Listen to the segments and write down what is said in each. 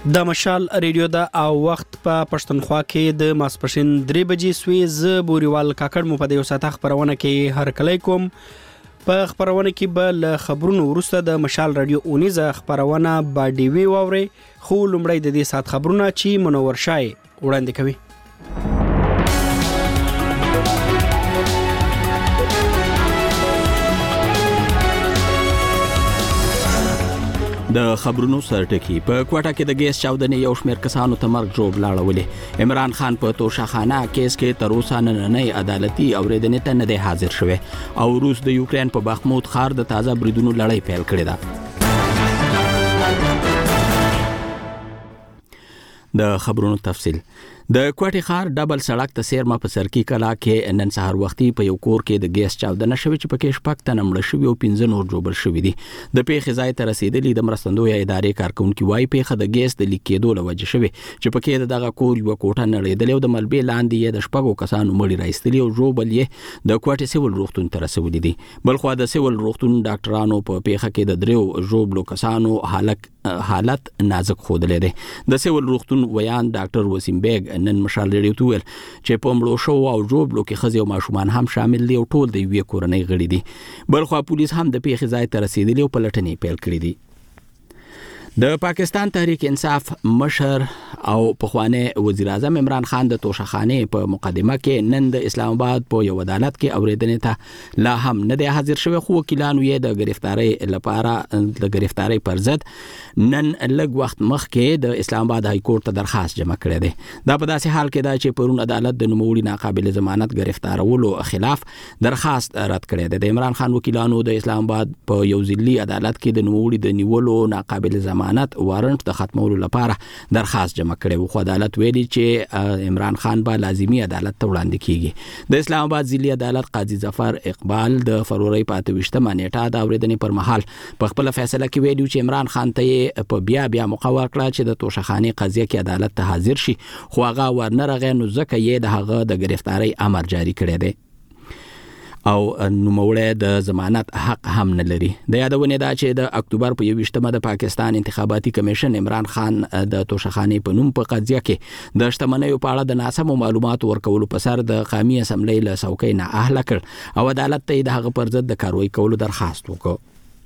د مشال ریډیو دا او وخت په پښتونخوا کې د ماسپښین 3 بجې سوي ز بوريوال کاکړ مو په دې ساته خبرونه کې هر کله کوم په خبرونه کې به ل خبرونو وروسته د مشال ریډیو اونیزه خبرونه با ډي وی ووري خو لمړی د دې سات خبرونه چې منور شای وړاندې کوي. د خبرونو سرټکی په کوټه کې د ګیس چاودنې یو شمېر کسانو ته مرګ جوړ لاړولې. عمران خان په توشاخانه کیس کې تر اوسه نه عدالتي اوریدنې ته نه دی حاضر شوی او روس د یوکرين په بخمود ښار د تازه بریدونو لړۍ پیل کړې ده. د خبرونو تفصیل د کوټي ښار ډبل سړک ته سیرما په سرکی کلا کې نن سهار وختي په یو کور کې د ګیس چاودنه شوې چې پکې شپږ تنه مړه شوي او 15 نور جوړ شوي دي. د پیښې ځای ته رسیدلي د مرستندوی ادارې کارکونکو وايي پیښه د ګیس د لیک کېدو له وجې شوې چې پکې دغه کور یو کوټه نړېدلې او د ملبې لاندې یې د شپږو کسانو مړي راایستلي او جوړبل یې د کوټي سیول روغتون ته رسولي دي. بلخو د سیول روغتون ډاکټرانو په پیښه کې د دریو جوړبلو کسانو حالت نازک خودلې ده. د سیول روغتون ویان ډاکټر وسیم بیگ نن مشال ریډیو ویل چې په مړو شو او جوړبلو کې ښځې او ماشومان هم شامل دي او ټول د یوې کورنۍ غړي دي. بلخو پولیس هم د پیښې ځای ته رسیدلي او پلټنې پیل کړې دي. د پاکستان تحریک انصاف مشر او پخوانی وزیر اعظم عمران خان د توشاخانه په مقدمه کې نن د اسلام آباد په یو عدالت کې اوریدنې ته لا هم نه دی حاضر شوی خو وکیلانو یې د گرفتاری لپاره د گرفتاری پر ضد نن لږ وخت مخکې د اسلام آباد های کورټ ته درخواست جمع کړی دی. دا په داسې حال کې دا چې پرون عدالت د نوموړي ناقابل ضمانت گرفتارولو خلاف درخواست رد کړی دی. د عمران خان وکیلانو د اسلام آباد په یو ځلي عدالت کې د نوموړي د نیولو ناقابل ضمانت وارنټ د ختمولو لپاره درخواست جمع کړی و خو عدالت ویلي چې عمران خان به لازمي عدالت ته وړاندې کیږي. د اسلام آباد ځلي عدالت قاضي ظفر اقبال د فروری په 28مه نیټه د اوریدنې پر مهال په خپل فیصله کې ویلي چې عمران خان ته په بیا مقرر کړ چې د توشاخانه قضیه کې عدالت ته حاضر شي خو هغه ورنرغه نو ځکه یې د هغه د گرفتاری امر جاری کړی دی او نوموړی د ضمانت حق هم نه لري. د یادونه ده چې د اکتوبر په 28مه د پاکستان انتخاباتي کمیشن عمران خان د توشاخانه په نوم په قضیه کې د شتمنیو په اړه د ناسمو معلوماتو ورکولو په سر د قومي اسمبلی له څوکۍ نه اهله کړ او عدالت ته د هغه پر ضد د کاروایی کولو درخواست وکړ.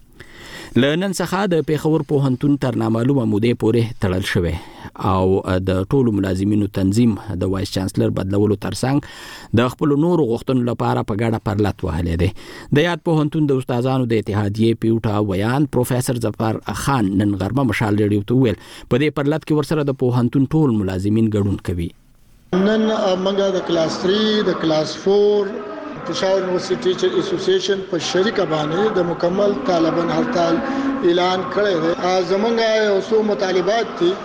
لنن څخه د پیښور پوهنتون تر نامعلومه مودې پورې تړل شوی او د ټولو ملازمینو تنظیم د وایس چانسلر بدلولو ترڅنګ د خپل نورو غوښتنو لپاره په ګډه پرلط وهلې ده. د یاد پوهنتون د استادانو د اتحادیې پیوټا ویان پروفیسور ظفر خان نن غرمه مشال ریډیو ته ویل په دې پرلط کې ورسره د پوهنتون ټول ملازمین ګډون کوي. نن موږ د کلاس 3 د کلاس 4 پېښور یونیورسيټي ټیچر اسوسییشن په شریکه باندې د مکمل طالبان هړتال اعلان کړی دی. زمونږ یو څو مطالبات دي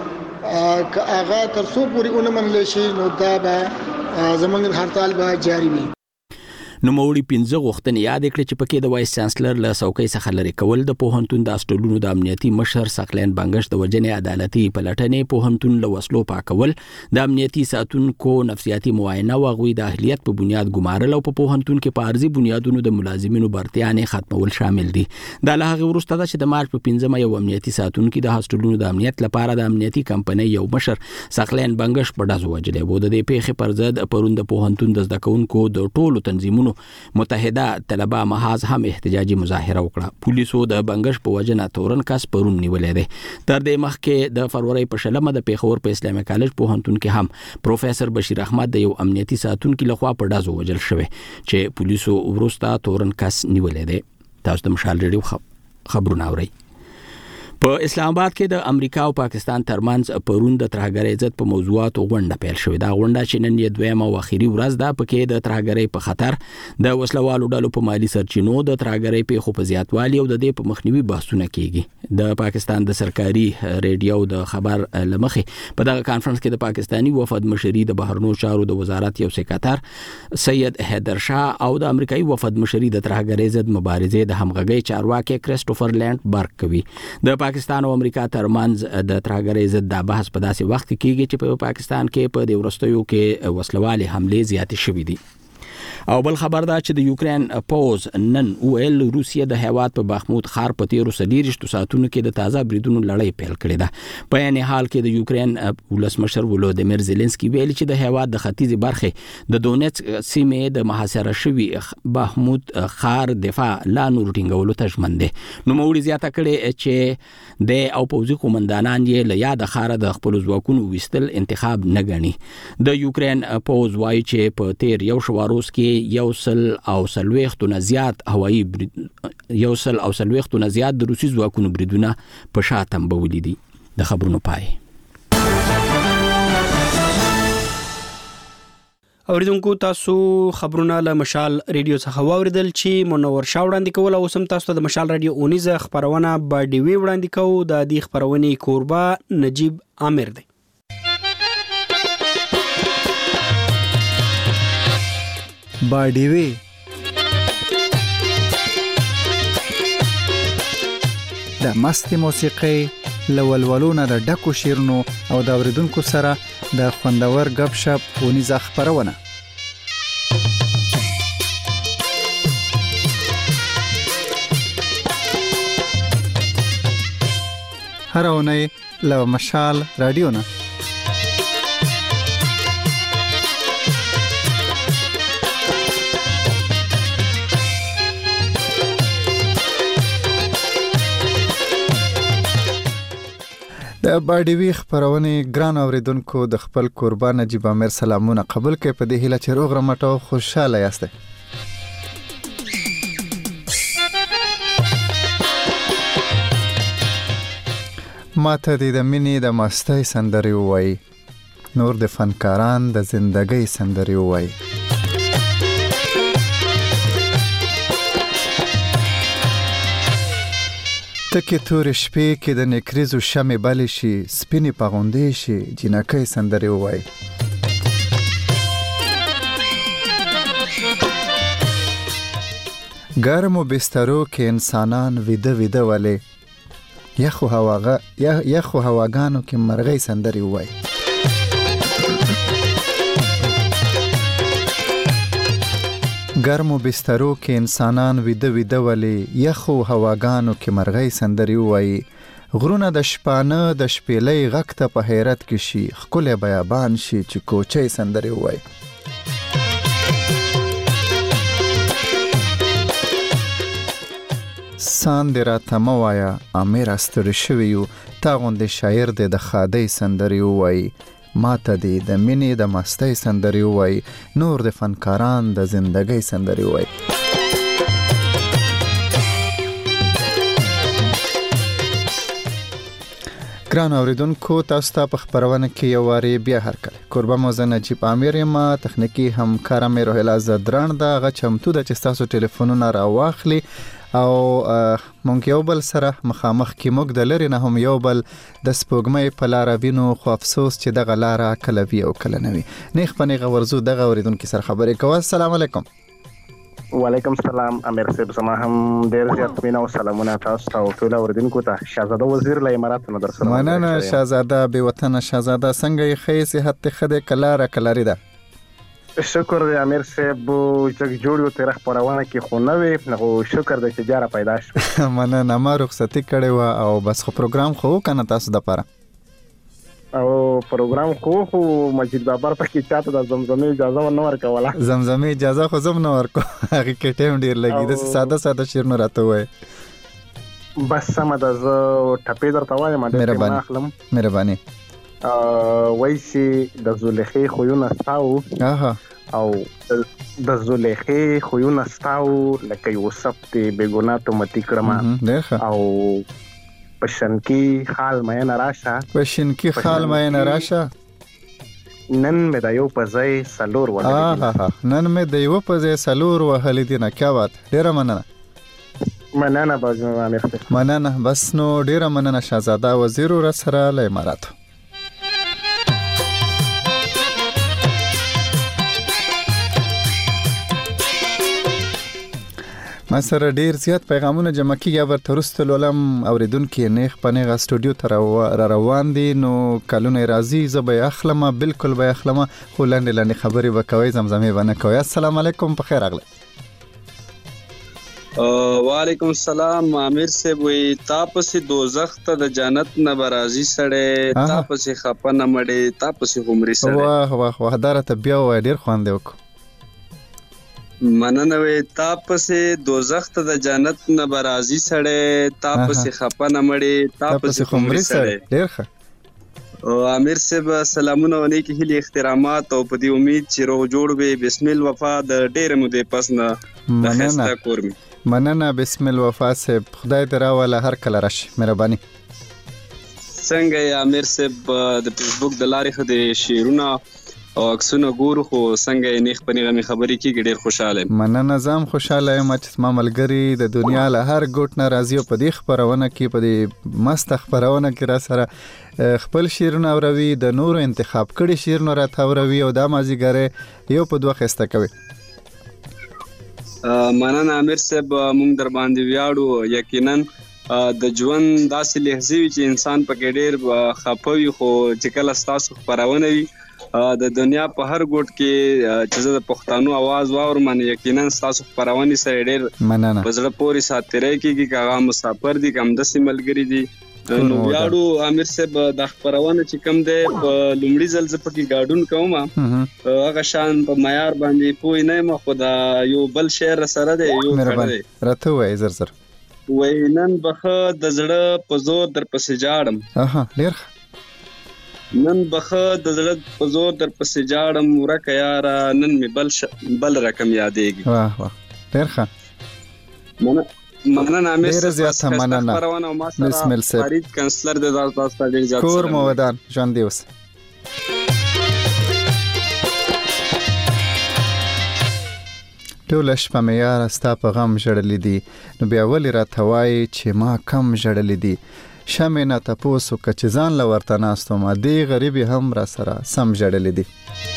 هغه تر څو پورې ونمنل شي نو دا به زمونږ هړتال به جاری وي. نوموړي 15 غوښتنې یاد کړې چې پکې د وایس چانسلر له څوکۍ څخه لري کول د پوهنتون د هاسټلونو د امنیتي مشر سقلین بنگش د وجنې عدالتي پلټنې پوهنتون له وسلو پاکول د امنیتي ساتونکو نفسیاتي معاینه او غوي د اهلیت په بنیاد ګمارل او په پوهنتون کې په ارزي بنیادونو د ملازمینو برتیانې ختمول شامل دي. دا له هغه وروسته چې د مارچ په 15مه یو امنیتي ساتونکو د هاسټلونو د امنیت لپاره د امنیتي کمپنۍ یو مشر سقلین بنگش په داسو وجلې وو. د دې پیښې پر ضد پرون د پوهنتون د زده کوونکو د ټولو تنظیمونو متحده طلبه محاذ هم احتجاجي مظاهره وکړه. پولیسو د بنگش په وجنه تورن کس پرون نیولې ده. تر دې مخکې د فروری په شلمه د پیښور په اسلامي کالج پوهنتون کې هم پروفیسور بشیر احمد د یو امنیتي ساتونکو لخوا په دازو وجل شوی چې پولیسو ورسته تورن کس نیولې ده. تاسو د مشال ریډیو خبرونه اورئ. په اسلام آباد کې د امریکا او پاکستان ترمنځ پرون د ترهګرۍ ضد په موضوعاتو غونډه پیل شوې. دا غونډه چې نن یې دویمه او اخیری ورځ ده پکې د ترهګرۍ په خطر د وسلوالو ډلو په مالی سرچینو د ترهګرۍ پیښو په زیاتوالي او د دې په مخنیوي بحثونه کیږي. د پاکستان د سرکاري ریډیو د خبر لمخې په دغه کانفرنس کې د پاکستانی وفد مشري د بهرنیو چارو د وزارت یو سکرټر سید حیدر شاه او د امریکایي وفد مشري د ترهګرۍ ضد مبارزې د همغږي چارواکي کریسټوفر لینډ برګ کوي. د پاکستان او امریکا ترمنځ د ترهګرۍ ضد د بحث په داسې وخت کې کیږي چې په پاکستان کې په د ورستیو کې وسلوالي حمله زیاتې شوې دي. او بل خبر دا چې د یوکرين پوز نن ویل روسیه د هیواد په بخمود خار په 13 ساعتونو کې د تازه بریدونو لړۍ پیل کړې ده. په یعنی حال کې د یوکرين ولسمشر ولودیمیر زيلنسکي ویل چې د هیواد د ختیځي برخه د دونیتسک سیمې د محاصره شوی بخمود خار دفاع لا نور ټینګولو ته ژمن دي. نو موږ زیاته کړي چې د او پوزي قومندانان یې له یاد خاره د خپل ځواکونو وستل انتخاب نه غني. د یوکرين پوز وایي چې په تیر یو شواروس کې یوسل او سلويختونه زیات هوایي یوسل او سلويختونه زیات د روسي ځواکونو بریدونه په شاتم بولې دي. د خبرونو پای. اوریدونکو تاسو خبرونه له مشال ریډیو څخه واوریدل چې منور شاه وړاندې کول او سم تاسو د مشال ریډیو اونیزه خبرونه په ډیوی وړاندې کوو. د دې خبرونې کوربه نجیب عامر دی. با ډیوی د مست موسیقي لولولونه د ډکو شیرونو او د اوریدونکو سره د خوندور غب شپ اونیزه خبرونه. هر اونۍ له مشال رادیو نه د باډیوی خبرونه ګران اوریدونکو د خپل قربان نجیب عامر سلامونه قبول کړئ. په دې هیله چې روغ رمټو خوشاله یاست. ماته د مینې د مستۍ سندري وای، نور د فنکاران د زندګۍ سندري وای. تکي تور شپې کې د نکریزو شمع بل شي، سپینې پغوندې شي، جنکۍ سندري وای. ګرمو بسترو کې انسانان ویده ویده ولې، یخو هواګانو کې مرغۍ سندري وای. ګرمو بسترو کې انسانان ویده ویده ولې، یخو هواګانو کې مرغۍ سندري وای. غرونه د شپانه د شپېلۍ غږ ته په حیرت کې شي، ښکلی بیابان شي چې کوچۍ سندري وای. سان دې راته مه وایه امیر ستړي شوي یو، تا غوندې شاعر دې د ښادۍ سندري ووایي. ماته دې د مینې د مستۍ سندري ووایي، نور د فنکاران د زندګۍ سندري ووایي. ګران اوریدونکو تاسو ته په خبرونه کې یو واری بیا هرکله قربان موزه نجیب عامر یم. تخنیکی همکار مې روحیلا زدران دا غ چمتو د چې تاسو ټلیفونونه راواخلي او مونږ یو بل سره مخامخ کې موږ د لری نه هم یو بل د سپوږمۍ په لار وینو، خو افسوس چې دغه لار کله وی او کله نه وي. نیخ پنیغه ورزو دغه اوریدونکو سره خبرې کوه. السلام علیکم. وعلیکم السلام امیر صاحب، زما هم ډیر زیات مینه او سلامونه تاسو ته او ټول اوریدونکو ته. شاهزاده وزیر له امارات نه در سره. مننه شاهزاده بې وطن شاهزاده، څنګه یې خې صحت خده کلاره کلاری ده؟ شکر دی امیر صاحب، جګ جوړ یو تیر خبرونه کې خو نه وي، نو شکر دی چې جاره پیدا شو. مننه، ما رخصتي کړې و او بس خو پروګرام خو کنه تاسو د پاره او پروګرام خو مجید بابر پکې چاته د زمزمې اجازه ونه ورکوله. زمزمې اجازه خو زم نه ورکو، هغه کې ټیم ډیر لګي د ساده ساده شعر نه راته وای. بس سم د ز ټپې درته وایم ډېر نه اخلم. مهرباني. وایسي د زلیخې خوونه ستاو، او د زلیخې خوونه ستاو لکه یوسف ته بیګونه ته متی کړم، او پشنکی خال مې نراشه، پشنکی خال مې نراشه، نن مې د یو پځای سلور وهلې، نن مې د یو پځای سلور وهلې دي. نه کیا بات، ډیره مننه باز مننه. بس نو ډیره مننه شاهزاده وزیر ور سره له امارات. ما سره ډیر زیات پیغامونه جمع کیږي ورته ورسته لولم اوریدونکو نیخ پنیغه استودیو تر روان دي نو کلونه راځي زبې اخلمه بالکل به اخلمه خو لاندې خبري وکوي زمزمه ونه کوي. السلام علیکم په خیر اغله. وعلیکم السلام. امیر صاحب وی تاسو دوزخ ته د جنت نه برازي سړې تاسو خپنه مړې تاسو عمرې سړې. واه واه واه دارته بیا وای ډیر خوان دی وک. مننه وی تاسو دوزخ ته د جنت نه برازي سړې تاسو خپنه مړې تاسو عمرې سړې. ډیر ښه. امیر صاحب سلامونه ونی کې هلي احترامات او په دې امید چې روغ جوړ وي. بسم الله وفا د ډېر مودې پس نه د خسته کورمي. مننه بسم الله وفا صاحب خدای دې راوله هر کله راشي مهرباني. څنګه امیر صاحب د فیسبوک د لارې خو د شیرونه او عکسونه ګورو خو څنګه نیخ پنیغه می خبرې کیږي ډیر خوشاله. مننه زم خوشاله یم چې ما ملګری د دنیا له هر ګوټ نه راځي په دې خبرونه کې په دې مست خبرونه کې را سره خپل شیرونه اوروي د نورو انتخاب کړي شیرونه را تاوروي او د مازیګره یو په دوه خسته کوي. مننه امیر صاحب مونږ در باندې ویاړو. یقینا د ژوند داسې لحظې وي چې انسان پکې ډیر خپوي خو چې کله تاسو خبرونه وي د دنیا په هر ګوټ کې چې د پښتنو आवाज واور من یقینا تاسو خبرونه سره ډیر مننه بزړه پوری ساتره کیږي کاغه مسافر دي کم د سیملګری دي. نو یاړو امیر صاحب د خبرونه چې کم ده په لومړي ځل زپکی گاډون کوم هغه شان په معیار باندې پوی نه ما خدا یو بل شهر سره ده یو مهرباني راته وای زر وینن بخه د زړه په زور در پسې جاړم. ډیر نن بخه د زړه په زور در پسې جاړم ورکه یارا نن می بل رقم یادېږي. واه واه ډیر ښه. مننه امیر ډیر زیات مننه. بسم الله فرید کانسلر د تاسو ډیر زیات کور مو ودان ژوند دی اوس. ټول شپه مې یار ستا په غم ژړلې دي نو بیا ولې راته وایي چې ما کم ژړلې دي. شمې نه تپوس وکړه چې ځان له ورته ناست وم دې غریبې هم را سره سم ژړلې دي.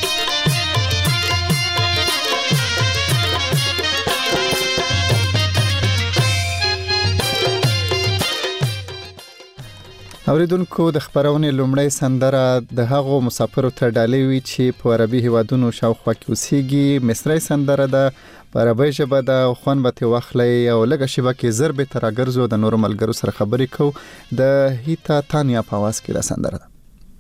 اوریدونکو د خبرونه لومړی سندره د هغو مسافرو ته ډالۍ وی چې په عربي هیوادونو شاوخوا کې اوسېږي. مصری سندره ده په عربي ژبه ده خوان به ته واخلي او لږه شیبه کې ضرب تر اگرزو د نورو ملګرو سره خبرې کو. د هیتا تانیا په आवाज کې دا سندره ده.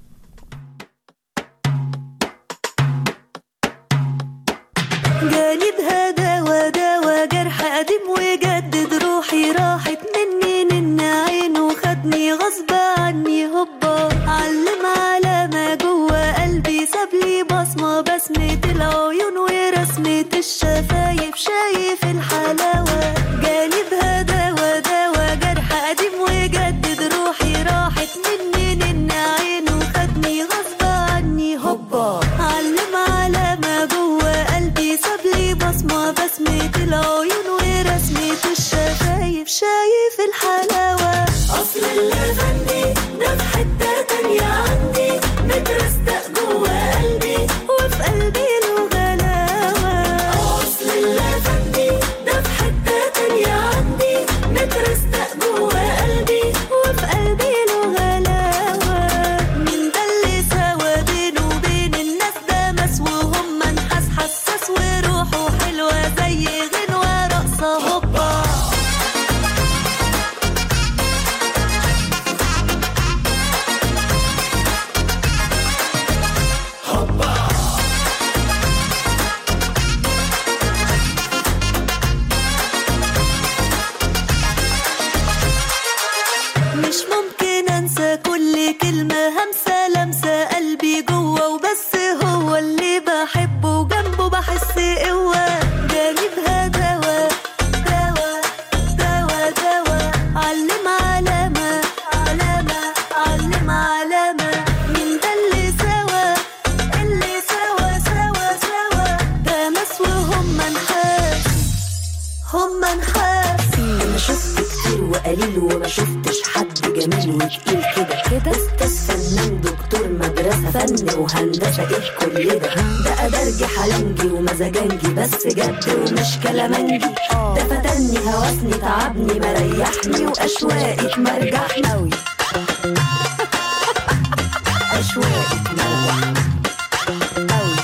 قالب هذا وداوى جرح قديم وجدد روحي راحت مني نن عين وخدني غصب عني هوبا علم على ما جوه قلبي سابلي بصمة بسمة العيون ورسمة الشفايف شايف الحلاوة. قالب هذا وداوى جرح قديم وجدد روحي راحت مني نن عين وخدني غصب عني هوبا علم على ما جوه قلبي سابلي بصمة بسمة العيون ورسمة الشفايف شايف الحلاوة. أصل اللافندي ده في حتة تانية عندي مترستق جوه قلبي وفي قلبي له غلاوة. أصل اللافندي ده في حتة تانية عندي مترستق جوه قلبي وفي قلبي له غلاوة. من ده اللي سوا بينه وبين الناس ده مسوهم منحس حساس وروحه حلوة زي غنوة رقصة هوبا. مش ممكن انسى كل كلمة همسة لمسة قلبي جوه وبس هو اللي بحبه وجنبه بحس قوة. جانبها دوا دوا دوا دوا علم علامة علامة علم علامة من ده اللي سوا سوا ده مسوهم منحاس هم منحاس. انا شفت كتير وقليل وما شفتش حد جميل وتقيل كده استاذ فنان دكتور مدرسة فن وهندسة ايه كل ده أدرجي حلنجي ومزاجنجي بس جد ومش كلامنجي ده فتني هوسني تعبني مريحني وأشواقك مرجحني أوي أشواقك مرجحني أوي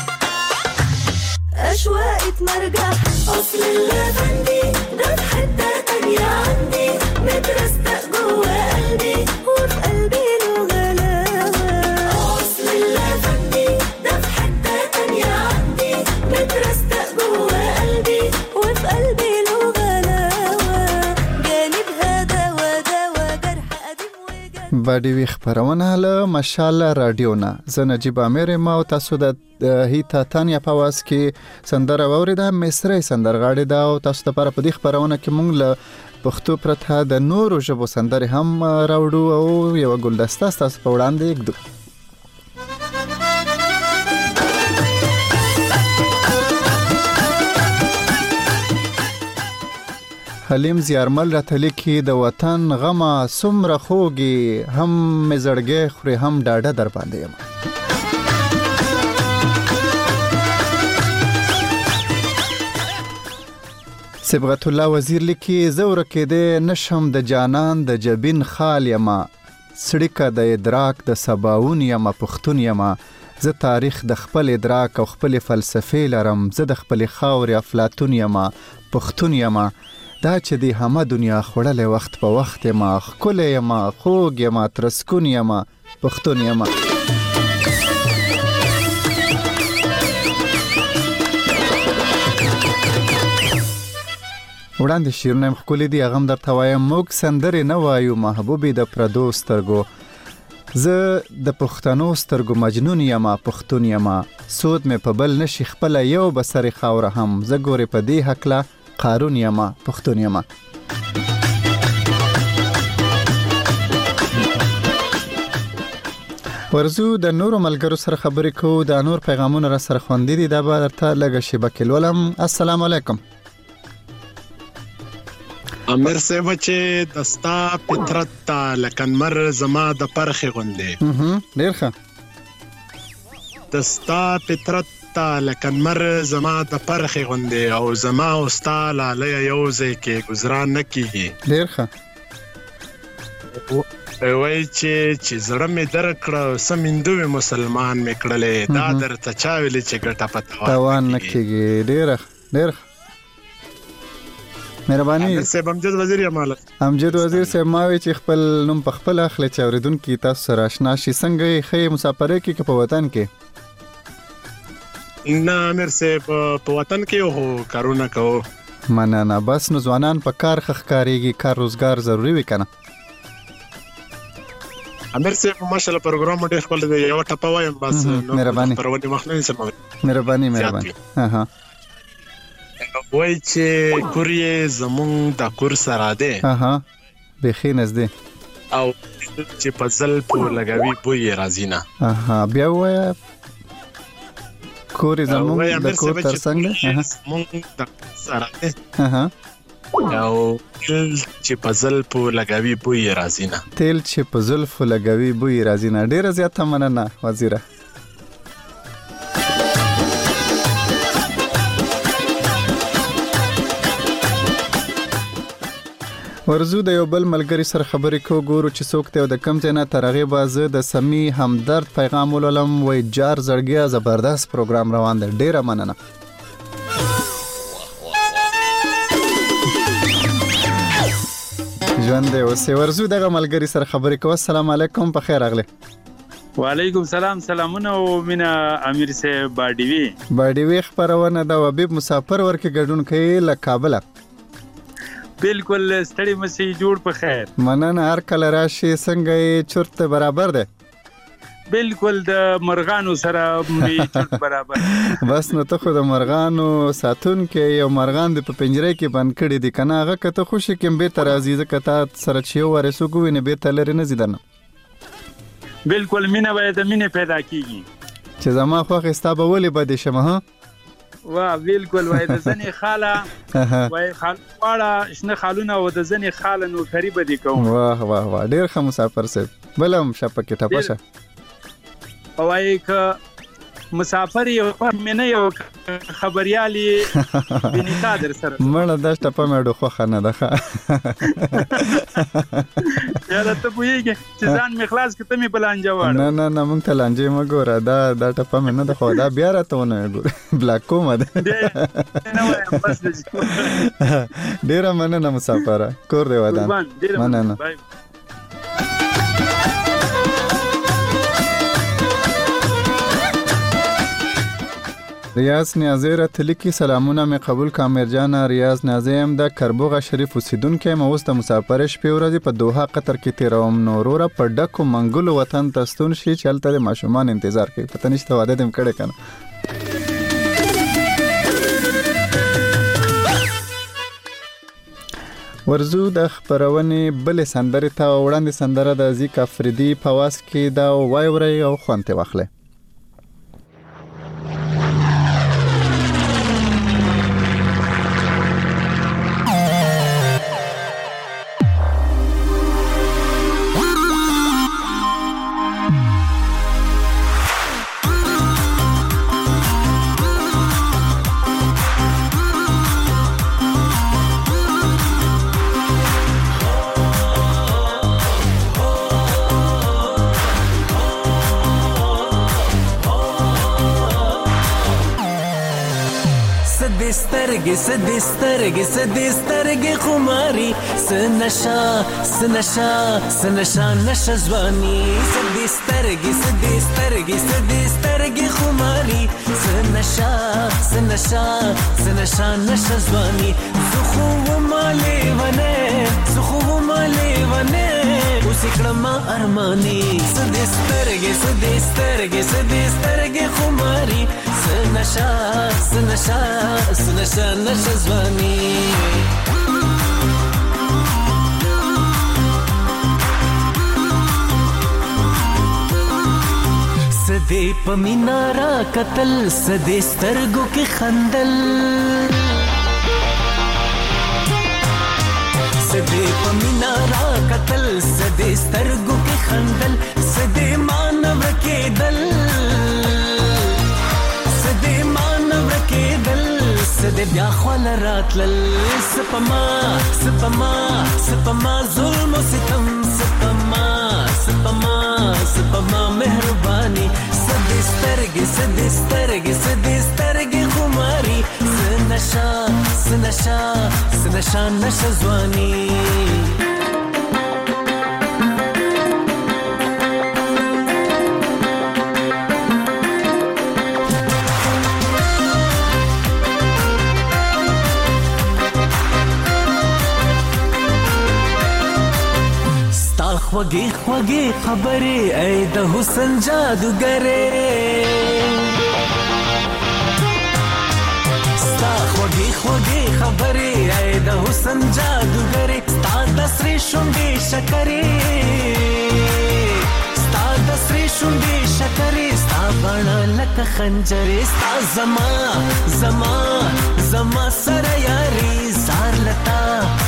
أشواقك مرجح أصل اللافندي ده في حتة تانية عندي مترستق جوا قلبي وفي قلبي له غلاوة أصل اللافندي ده في حتة تانية عندي مترستق جوا قلبي وفي قلبي له غلاوة جانبها دوا دوا جرح قديم وجرح باډي وی خبرونه له ماشاءالله رادیو نه زه نجیب امیر ما او تاسو د هیتا تانیا په واس کې سندره ووریده مصری سندرغاړي دا او تاسو لپاره په دې خبرونه کې مونږ له پښتو پرته د نورو ژبو سندرې هم راوړو او یو ګلدسته تاسو په وړاندې یکدو حلیم زیارمل راتلی کې د وطن غمه سمره خوږي هم مزړګي خوري هم ډاډه در باندې یم صبغت الله وزیر لیکي زور کې د نشم د جانان د جبین خال یما سړیکه د ادراک د سباون یما پښتون یما زه تاریخ د خپل ادراک او خپل فلسفه لرم زه د خپل خاور افلاطون یما پښتون یما دا چې دی همه دنیا خوړلې وخت په وخت ما خکل یما خوږ یما ترسکون یما پښتون یما وړاندې شیرونه خکل دی هغه در توایم موږ سندرې نه وایو محبوبي د پردو سترګو زه د پښتنو سترګو مجنون یما پښتون یما سود مې په بل نشي خپل یو بسر خاور هم زه ګورې په دې حقله قارون یما پښتون یما ورزو د نورو ملګرو سره خبرې کوو د نور پیغامونه را سره خوندې دي دا به درته لږه شیبه کې لولم السلام علیکم امیر صاحب چې دستا پترت تا لکنمر زما د پرخې غوندې ډیر ښه دستا پترت تا لکنمر زما د پرخې غوندې او زما او ستا لاله یو ځای کې ګزران نه کیږي ډیر ښه وای چې زړه مې درکړه سمندو مسلمان مې کړلې دا درته چا ویلې چې ګټه پته توان نه کیږي ډیر مهرباني صاحب امجد وزیر یماله امجد وزیر صاحب ماوي چې خپل نوم په خپل اخلي چې اوریدونکو تاسو سره آشنا شي څنګه خې مسافرې کې په وطن کې نه امیر صاحب په وطن کې هو کارونه کوو مننه بس نو ځوانان په کار خخکاریږي کار روزګار ضروری وي کنه امیر صاحب ماشاءالله پروګرام ډېر خپل دی یو ټپه وایم بس مهرباني پرونی مخنه سم مهرباني ها وای چې کورې زمون د کور سره ده به خینز ده او چې په ځل په لګوي بوې راځي نه بیا وای کور زمون د کور ترڅنګ زمون د سره ده او چې په ځل په لګوي بوې راځي نه تل چې په ځل په لګوي بوې راځي نه ډیر زیات مننه وزیره ورزو د یو بل ملګری سره خبرې کو ګورو چې څوک ته د کم ځای نه ترغیب بازه د سمی همدرد پیغام ولولم وای جار زړګیا زبردست پروګرام روان دی ډیره مننه ژوند دی اوسې ورزو دغه ملګری سره خبرې کو السلام علیکم په خیر اغله وعلیکم سلام سلامونه او مینا امیر صاحب باډي وی خبرونه دا وبیب مسافر ورکه ګډون کوي له کابل بالکل ستړي مسي جوړ په خیر مننه هر کله راشي څنګه چرته برابر ده بالکل د مرغانو سره می چرته برابر بس نو ته خو د مرغانو ساتون کې یو مرغان د په پنجره کې بند کړي دي کنه هغه کته خوشي کې به تر عزیزه کته سره چې ورسو کوی نه به تلری نه زیدنه بالکل مینه باید مینه پیدا کیږي چې زما خو خستا به ولې بده شمه ها وا بالکل وای د زنی خاله وای خال واړه شنه خالونه او د زنی خاله نو قریب دي کوم واه ډیر ښه مسافر صاحب بلم شپه کې ټپشه وای که مسافر یو مینه یو خبريالي بنتا در سره مړه د شپه مې ډوخه خنه ده یاره ته پوهیږي چې ځان مې خلاص کته مې بلانجه واړه نه مونږ ته لانجه مګوره دا ټپه مې نه ده خو دا بیا راته ونه ګور بلاک کومه ده ډیره مننه مسافره کور دی ودان مننه ریاض نیازی راتلی کی سلامونه می قبول کا مرجان ریاض نیازی هم د کربوغه شریف اوسیدونکو مې اوس د مسافر شپې ورځې په دوحه قطر کې تیروم نورورا په ډکو منګلو وطن تستون شي چلته د ماشومان انتظار کوي پته نشته واده دم کړه کنه ورزو د خبرونه بل سندره ته وړاندې سندره د زیک افریدي پواس کې دا وایوري او خوانته واخله سترګې خماري سنشا نشه ځواني سترګې خماري سنشا نشه ځواني زخو مالې ونه اوس کړم ارماني سترګې خماري سنشا نشه ځواني سدې پمینارا قتل سدې سترګو کې خندل سدې پمینارا قتل سدې سترګو کې خندل سدې مانو کېدل سدې بیا خول راتلل سپما ظلم و ستم سپما مهرباني سدې سترګې خماري سنشا نشه ځواني خوږې خبرې ای د حسن جادوګرې ستا خوږې خبرې ای د حسن جادوګرې ستا د سرې شونډې شکرې ستا بڼه لکه خنجرې ستا زما سره یاري زار لتا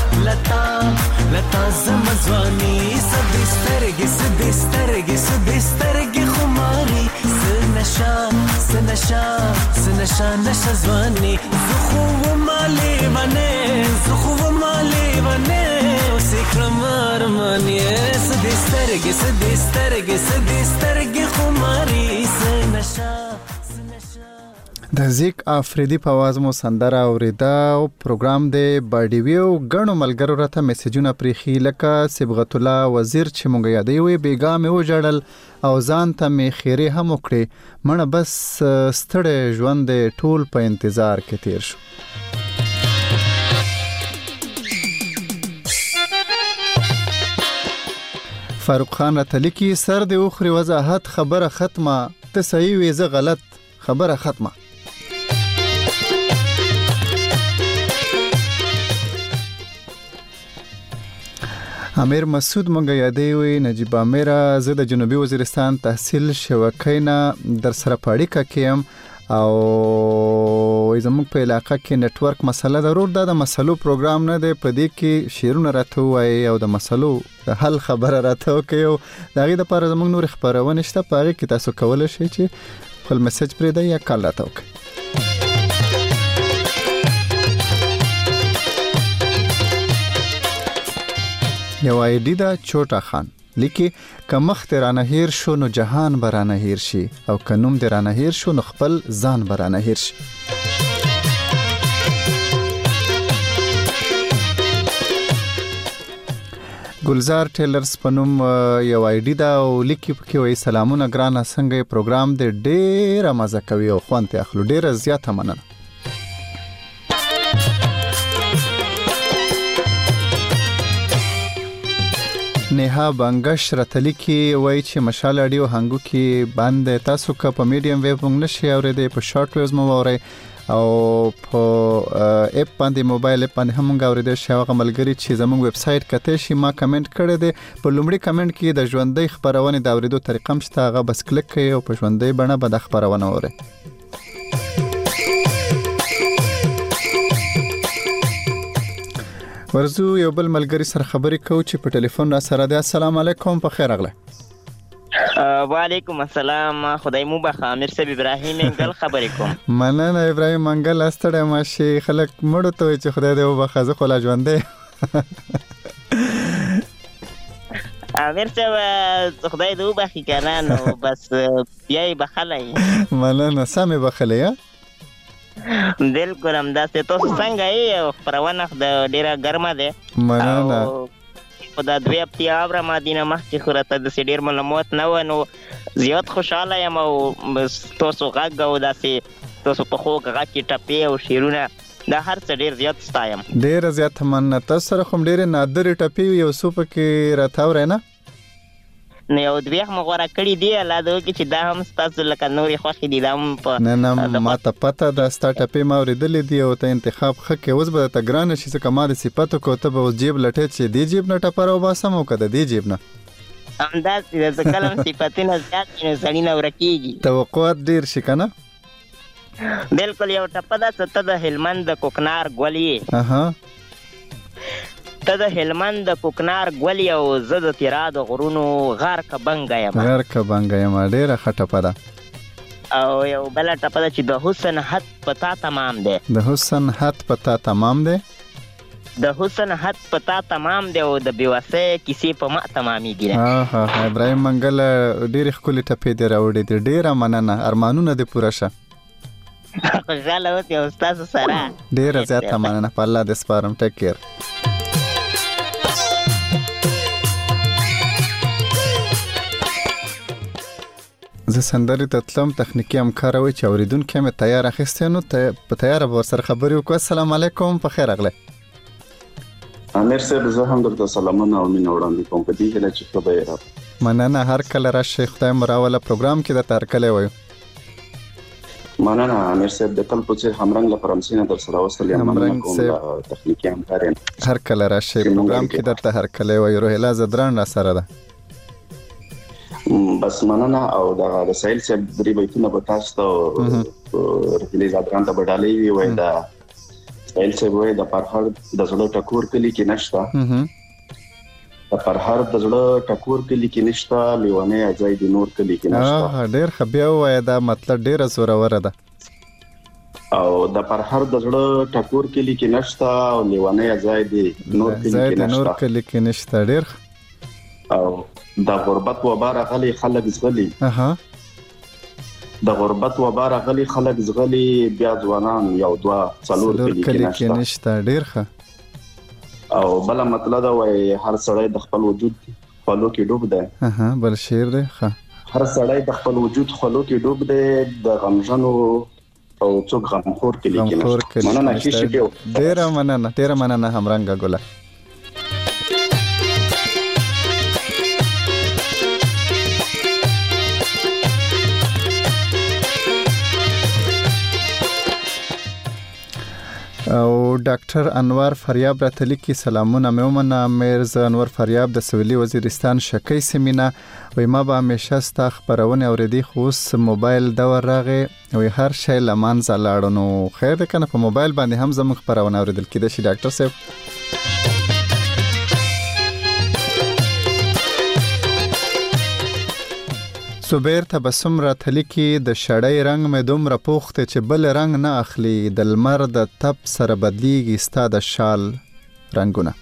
زما ځواني سدې سترګې خماري سنشا نشه ځواني زخو مالې ونه اوس کړم ارماني سدې سترګې خماري سنشا د زیک افریدي په आवाज مو سندره اوریدا او پروګرام د باډیویو غنو ملګرو راته میسجونه پریخي لکه صبغت الله وزیر چې مونږ یادې وي بیګا مې وجړل او ځان ته می خیره هم وکړي مړه بس ستړي ژوند ټول په انتظار کې تیر شو فاروق خان راته لیکي سر د اوخري وضاحت خبره ختمه ته صحیح وې زه غلط خبره ختمه امیر مسعود مونږ یادې وي نجیب امیر زه د جنوبي وزیرستان تحصیل شوکینا در سره پاړیکا کېم او زموږ په علاقه کې نتورک مسله ضرور ده د مسلو پروګرام نه دی په دې کې شیرونه راته وایي او د مسلو حل خبره راته وکړي او د هغې دپاره زموږ نور خپرونې شته په هغې کې تاسو کولی شئ چې خپل میسج پرېږدئ یا کال راته وکړئ. یو آیډي ده چوټا خان لیکي که مخ دې رانه هیر شو نو جهان به رانه هیر شي او که نوم دې رانه هیر شو نو خپل ځان به رانه هیر شي. ګلزار ټیلرز په نوم یو آیډي ده او لیکي پکې وایي سلامونه ګرانه څنګه یې پروګرام دې ډېره مزه کوي او خوند ترې اخلو ډېره زیاته مننه. नेहा बंगश रतली की वای چې مشال اډیو هنګو کې باندې تاسو کا په میډیم ویو موږ نشي اورېدې په شارټ ویوز مو اورئ او په اپ باندې موبایل اپ باندې هم موږ اورېدې شي هغه ملګری چې زموږ ویب سټ کته شي ما کمنټ کړی دی په لومړي کمنټ کې د ژوندۍ خبرونه د اورېدو طریقه مشته هغه بس کلیک کړئ او په ژوندۍ بڼه به د خبرونه اورئ. ورزو یو بل ملګری سره خبرې کوو چې په ټلیفون را سره دی. السلام علیکم په خیر راغله. وعلیکم السلام خدای مو بخا امیر صاحب ابراهیم منګل خبرې کوم. مننه ابراهیم منګل استړی ماشي خلک مړو ته چې خدای دې وبخا زه خلا ژوندې. امیر صاحب خدای دې وبخي کنه نو بس بیا یې بخلای. مننه سمې بخلې بالکل همداسې تاسو څنګه یې خپرونه د ډیره ګرمه ده مننه په دا دوی هفتې اورم دینه مخکې خو راته داسې ډېر معلومات نه وه نو زیات خوشحاله یم او تاسو غږ او داسې تاسو په خوږ غږ کې ټپې او شعرونه دا هر څه ډېر زیات ستایم. ډېره زیاته مننه. تاسو سره خو ډېرې نادرې ټپې یو څو پکې راته اورئ نه نو یو دوی هم غوره کړي دي الله دې وکړي چې دا هم ستاسو لکه نورې خوښې دي دا هم په نه ما ته پته ده ستا ټپې ما اورېدلې دي او ته انتخاب ښه کوې اوس به درته ګرانه شي ځکه ما د صفت وکړو ته به اوس جیب لټې چې دې جیب نه ټپه راوباسم او که د دې جیب نه همداسې ده څه کله هم صفتونه زیات شي نو سړي نه ورکېږي توقعات ډېر شي که نه بالکل یو ټپه ده څه ته د هلمند د کوکنار ګل یې ته د هلمند د کوکنار ګل او زه د تیرا د غرونو غار که بنګه یم ډېره ښه ټپه ده. او یو بله ټپه ده چې د حسن حد په تا تمام دی د حسن حد په تا تمام دی د حسن حد په تا تمام دی او د بېوسۍ کیسې په ما تمامېږي. ابراهیم منګل ډېرې ښکلې ټپې دې راوړې دي ډېره مننه ارمانونه دې پوره شه. خوشحاله اوسې او ستاسو سره ډېره زیاته مننه په الله دې سپارم ټیک کیر. زه سندرې ته تلم تخنیکي همکار وای چې اوریدونکي مې تیار اخیستی نو په تیاره به ورسره خبرې وکړو. السلام علیکم په خیر راغلی. امیر صاحب زه هم درته سلامونه او مینه وړاندې کوم په دې هیله چې ښه به یې مننه هر کله راشئ خدای مو راوله پروګرام کې درته هرکلی وایو. مننه امیر صاحب د تل په څېر همرنګ له فرانسې نه در سره وصل یم مننه کوم د تخنیکي همکار یم هر کله راشئ پروګرام کې درته هرکلی وایو. روهیله زدران را سره ده بس مننه او د سهیل صاحب درې بیتونه به تاسو ته روهیلې زدران ته به ډالۍ وي وایي د سهیل صاحب وایي د پرهر د زړه ټکور کلي کې نشته د پرهر د زړه ټکور کلي کې نشته لیونی ځای د نور کلي کې نشته. ډېر ښه بیا ووایه دا مطلب ډېره زوروره ده. او د پرهر د زړه ټکور کلي کې نشته او لیونی ځای د نور کلي کې نشته. ډېر او د غربت وبا راغلي خلک زغلي د غربت وبا راغلي خلک زغلي بیا ځوانان یو دوه څلور کلي کې نشته. ډېر ښه او بل مطلب دا وای هر سړی د خپل وجود خلو کې ډوب دی. بل شعر دی ښه هر سړی د خپل وجود خلو کې ډوب دی د غمژنو او څوک غمخور کلي کې نشته. مننه ډېره مننه همرنګه ګله. او ډاکټر انور فریاب راتلی کی سلامونه مېومنه میرزا انور فریاب د سویلي وزیرستان شکی سیمینه وای ما به همیشه ستا خبرونه اوریدي خو اوس موبایل دور راغې وای هر شی لمان زلاړو نو خیر ده کنه په موبایل باندې هم زموږ خبرونه اوریدل کېده شي ډاکټر صاحب صبیر تبسم راتلی کی د شړای رنگ مې دومره پوخته چې بل رنگ نه اخلي د لمر د تپ سره بدلیږي ستا د شال رنگونه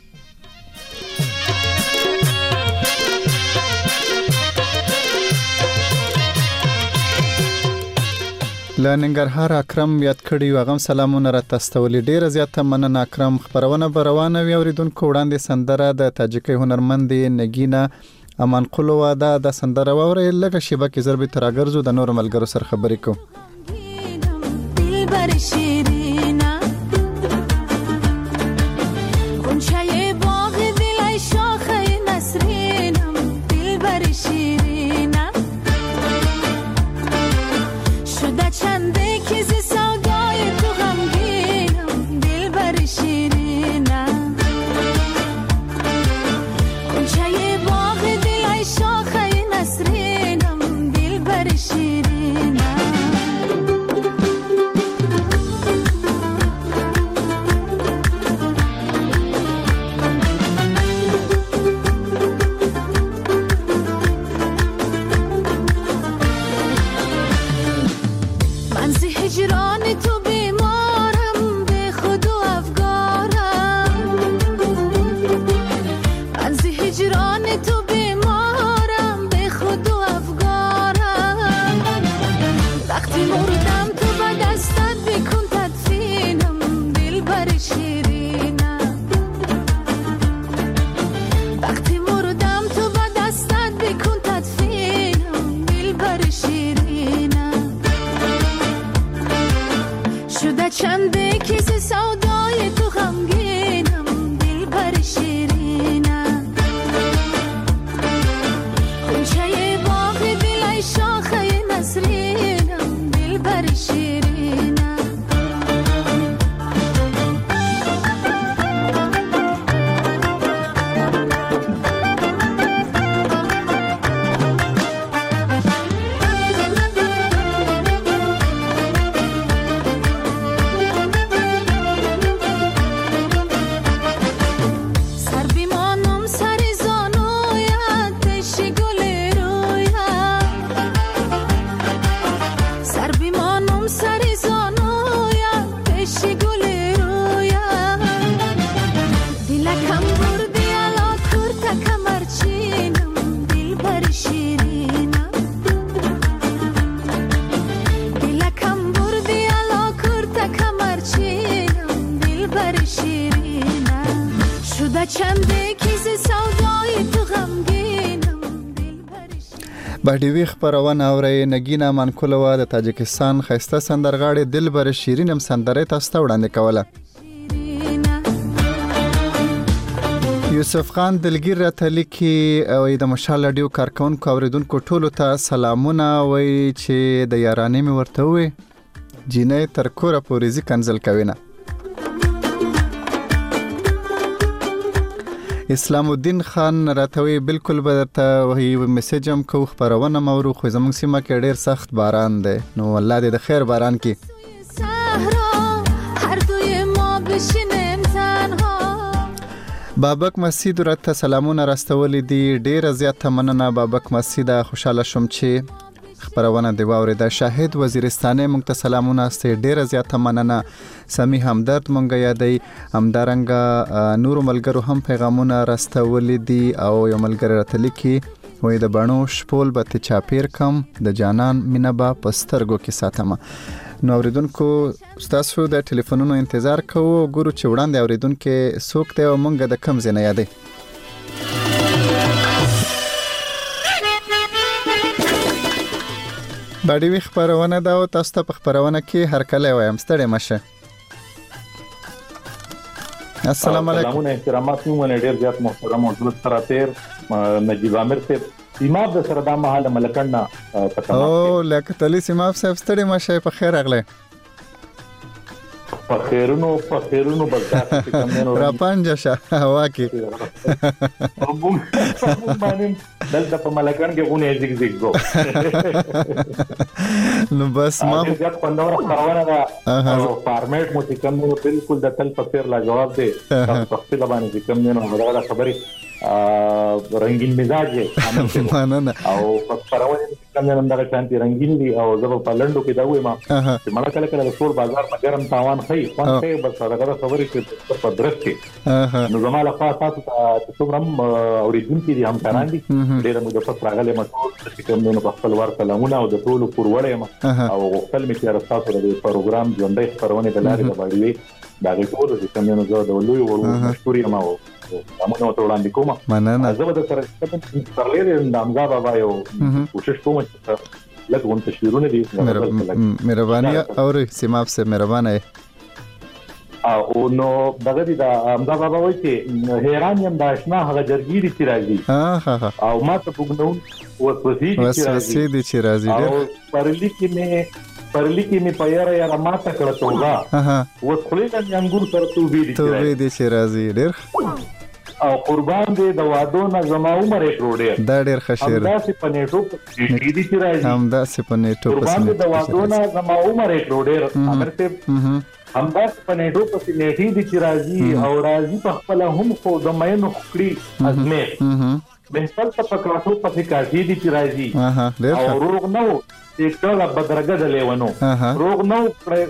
لننګرهار اکرم یاد کړی وغم سلامونه را تستولې ډیر زیاته مننه اکرم خبرونه روانه وي اوریدونکو وړاندې سندره د تاجیکي هنرمند نگینا امان قلوا دا سندره وره لکه شیبه کې ضرب تراګرزو د نور ملګرو سره خبرې کو دلبر شیرینا کنچای باغ دلای شاخه نسرینم دلبر شیرینا شده چنده کیز سودای تو غمگینم دلبر شیرینا کنچای باغ شاخه نسرینم دلبر شیرینا من زی هجران تو بیمارم به خود و افگارم من زی هجران تو مردم تو با دستت بکن تدفینم دلبر شیرینا وقتی مردم تو با دستت بکن تدفینم دلبر شیرینا شده چنده کیز سودای تو غمگینم دلبر شیرینا خونچه باغ دلای شاخه نسرینم دلبر شیرینا سر بیمانم سر زانویت تشی گل رویت سر بیمانم سر زانویت تشی گل رویت دلکم بردی الا کرتا کمرچینم دلبر شیرینا دلکم بردی الا کرتا کمرچینم دلبر شیرینا شده چنده کیز سودای تو غمگینم بهډیوی خبرونه اوري نگینا منکولوا د تاجکستان خسته سندرغاړي دلبر شیرینم سندره تاسو وړاندې کوله یوسف خان دلګیر راتلی کی او د مشال رادیو کارکونکو اوریدونکو ټولو ته سلامونه وای چې د یارانې می ورته وي جینې تر کوره پوریزي کنزل کوینه اسلام الدین خان راتوي بالکل بدرته وهي میسجم کو خبرونه مورو خو زمونږ سیمه کې ډیر سخت باران دی نو الله دې د خیر باران کې هر دوی ما بشینم تنها بابک مسجد راته سلامونه راستولې دي ډیر زیاته مننه بابک مسجد خوشاله شوم چې خبرونه دی واورید شاهد وزیرستاني مونږ ته سلامونه است ډیر زیاته مننه سمی همدرد مونږه یادې همدارنګه نور ملګرو هم پیغامونه راستولې دي او یو ملګری راته لیکي وای د بڼو شپول به ته چاپیر کم د جانان مینه با پسترګو کې ساتمه نو اوریدونکو تاسو د ټلیفونونو انتظار کوو ګورو چې وړاندې اوریدونکو څوک ته مونږ د کم زنه یادې باندې وی خبرونه دا او تاسو ته خبرونه کې هر کله وایم ستړي مشه السلام علیکم سلامونه احترامات مو نه ډیر زیات محترم او عزت سره تیر نجیب عامر سے سیماب د سره د محل ملکنا او لکه تلی سیماب صاحب ستړي مشه په خیر اغله فخیرونو برداشت کوم را پنځه شه واکي موږ باندې دلته په ملکان کې غونې زیګ گو نو بس ما ځکه پندور خبرونه دا فارمیټ مو چې کوم نو بالکل د تل په پیر لا جواب دی تاسو خپل باندې کوم نو هغه خبري رنگین مزاج مننه او په خبرونه کوم نو دا شانتي رنگین دي او زه په لندو کې دا وایم چې مړه کله کله د ټول بازار په ګرم تاوان خي خو بس هغه خبري کې په درست کې نو زموږه خاص تاسو ته څومره اوریدونکو دي هم کاران دي ډېر موږ په راغله مټول چې کوم نو په خپل ور سلامونه او د ټولو پرورې او خپل می تر تاسو د پروګرام ژوندۍ خبرونه د لارې د باندې دا ټول چې کوم نو زه د لوی ورو مشهوري ما او موږ ته وړاندې کوم مننه زه به سره ترلې د امزا بابا یو کوشش کوم چې لږ تصویرونه دي مهرباني او سیماب سے مهربانه او نو دغه دي دا امدا بابا وایي چې حیران یم دا آشنا هغه جرګيري چې راځي او ما ته وګنو وسوسې چې راځي او پرلی کې مې پیاره یا ما ته کړه توګه وسخلې د انګور سره توبې دي چې راځي ډېر او قربان دې د وادو نه زما عمر کروڑې دا ډېر خشیر دا چې پنيټو دې چې راځي همدا چې پنيټو قربان دې د وادو نه زما عمر کروڑې امر ته همدا پنيټو په نېټي دي چې راځي او راځي په خپل هم خو د مېنو خړي ازمه بهتر ته پکاتو په کاږي دي چې راځي او روغ نو چې کله بدرګه د لیونو روغ نو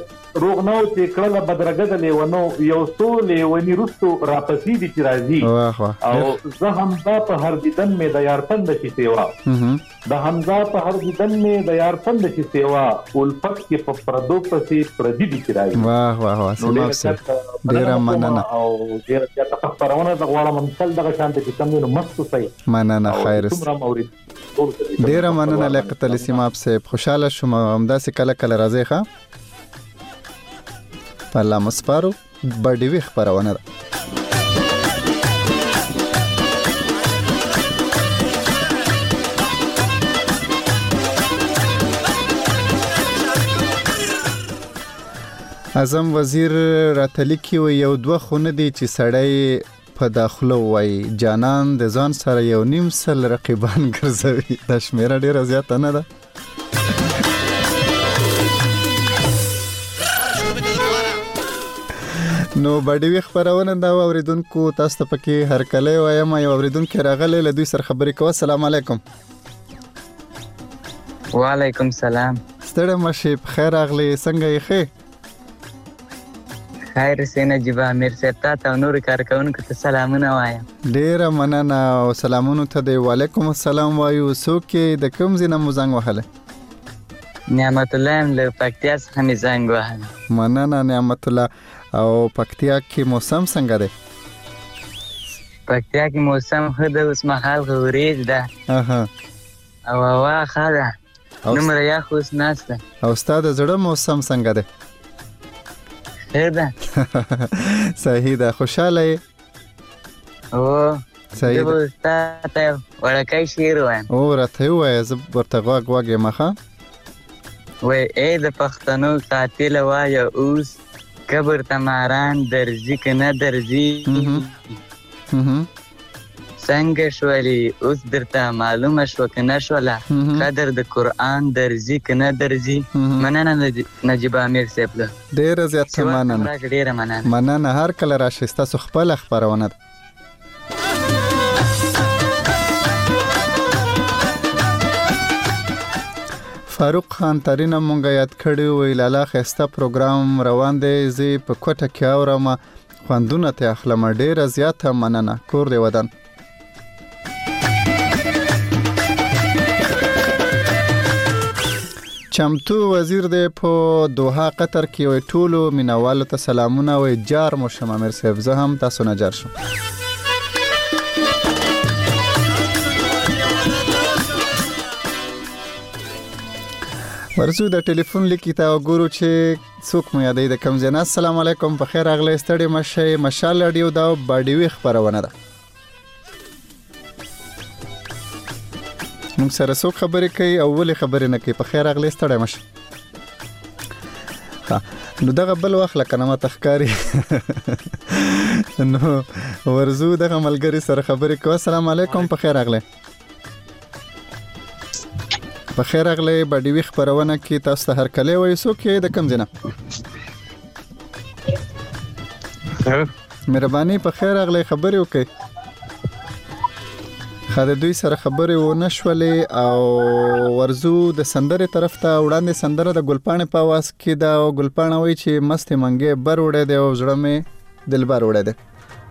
چې کله بدرګه د لیونو یو څو لیونی رستو راپسې دي چې راځي او زه هم دا په هر دیدن مې د یار تند شي سیوا د حمزه په هر دیدن مې د یار تند شي سیوا الفت کې په پردو پسې پردي دي چې راځي واه سماک سر ډیر مننه او ډیر ځکه خبرونه د غواړم مثال دغه شانت چې کوم نو مستو سي مننه خیر ډیر مننه لکه تل سیماب صاحب خوشاله شوم همدا سه کله راځي ښا الله مسپارو بډیوي خبرونه ده اعظم وزیر راتلیکی و یو دوه خونه دي چې سړی په داخله وای جانان د ځان سره یو نیم سل رقیبان ګرځوي د شمیره ډیره زیاته نه ده نو باډي خبرونه دا اوریدونکو تاسو ته پکې هر کله وایم یو اوریدونکو راغله له دوی سره خبرې کوه السلام علیکم وعلیکم السلام ستړي مشه بخیر اغلی څنګه یې ښه خیر سینه جبا امیر صاحب ته نور کارکونکو ته سلامونه وایم ډیر مننه او سلامونه ته دی وعلیکم السلام وایو څوک د کوم ځای نه مو زنګ وهله نعمت الله له پکتیا څخه می زنګ وهله مننه نعمت الله او پکتیا کې موسم څنګه دی پکتیا کې موسم خو د اوس مهال غوریز ده او هوا خاله نمره یا خو اوس ناسته او استاد زړه موسم څنګه دی خیر ده صحیح ده خوشاله او صحیح ده ته ورکای شیر وایم او راته وای ز ورته غواګه مخه وای اې د پښتنو قاتل وای اوس قبر تماران درځي کنه درځي څنګه شولې اوس درته معلومه شو کنه شوله قدر د قران درځي کنه درځي مننه نجيب امیر صاحب له ډیر زیات مننه هر کله راشي تاسو خپل خبرونه فاروق خان ترینه مونږ یاد کړی وی لاله خسته پروګرام روان دی زی په کوټه کې اورم خوندونه ته اخلم ډیر زیات مننه کور دی ودان چمتو وزیر دی په دوحه قطر کې وی ټولو مینوالو ته سلامونه وی جار مو شم امیر صاحب زه هم تاسو نه جار شم ورسو د ټلیفون لیکي تا وګورو چې څوک مې یادې د کم جنا السلام علیکم په خیر اغله ستړي مشه مشال رادیو دا باډي خبرونه ده موږ سره څوک خبرې کوي اول خبرې نه کوي په خیر اغله ستړي مشه نو دغه بل واخله کنه ما تخکاری نو ورزو دغه ملګری سره خبرې کوه. السلام علیکم، په خیر راغله. په خیر راغله. باډي وی خبرونه کې تاسو ته هر کله وایي سو کې د کم ځنه مهرباني په خیر راغله خبرې وکړئ. خاله دوی سره خبرې و نشولې او ورزو د سندره طرف ته وړاندې سندره د ګلپانې په आवाज کې دا ګلپانه وای چې مست منګه بر وړې دی او زړه مې دلبر وړې دی.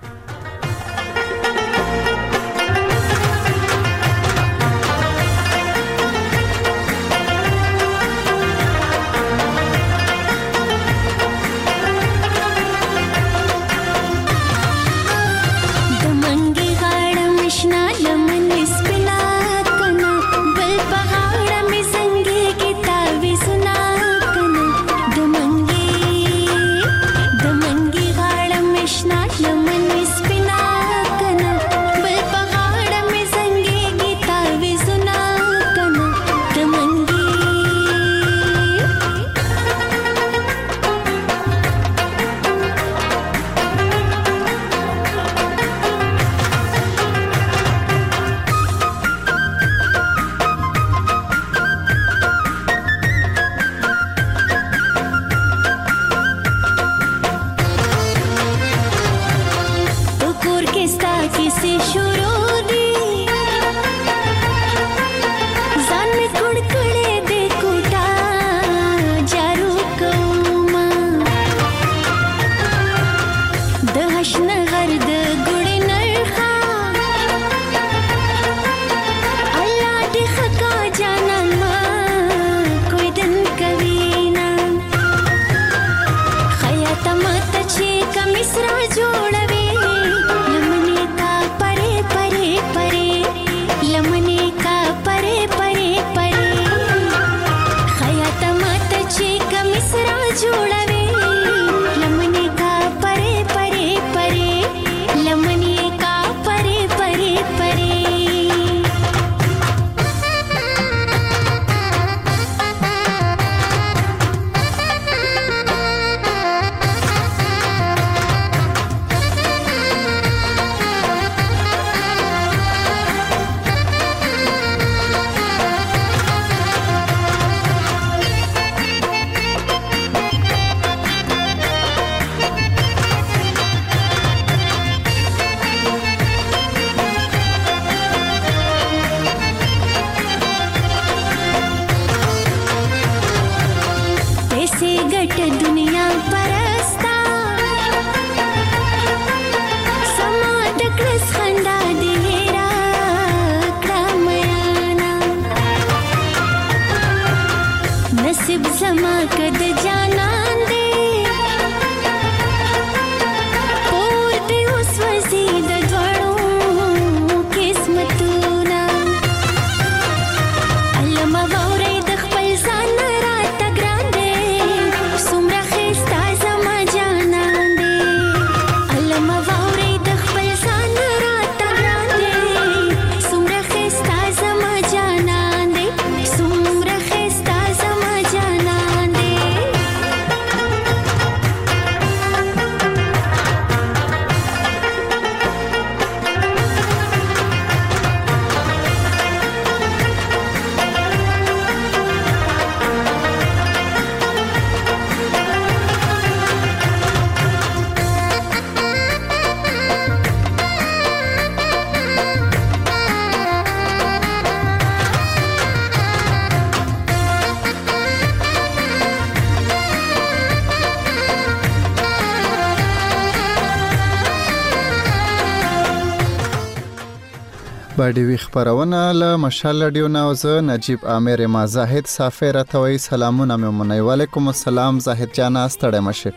باډي وی خبرونه له مشال رادیو نو زه نجیب عامر ما زاهد سافر توي سلامونه مې منی. وعلیکم السلام زاهد جانا ستړی مشه.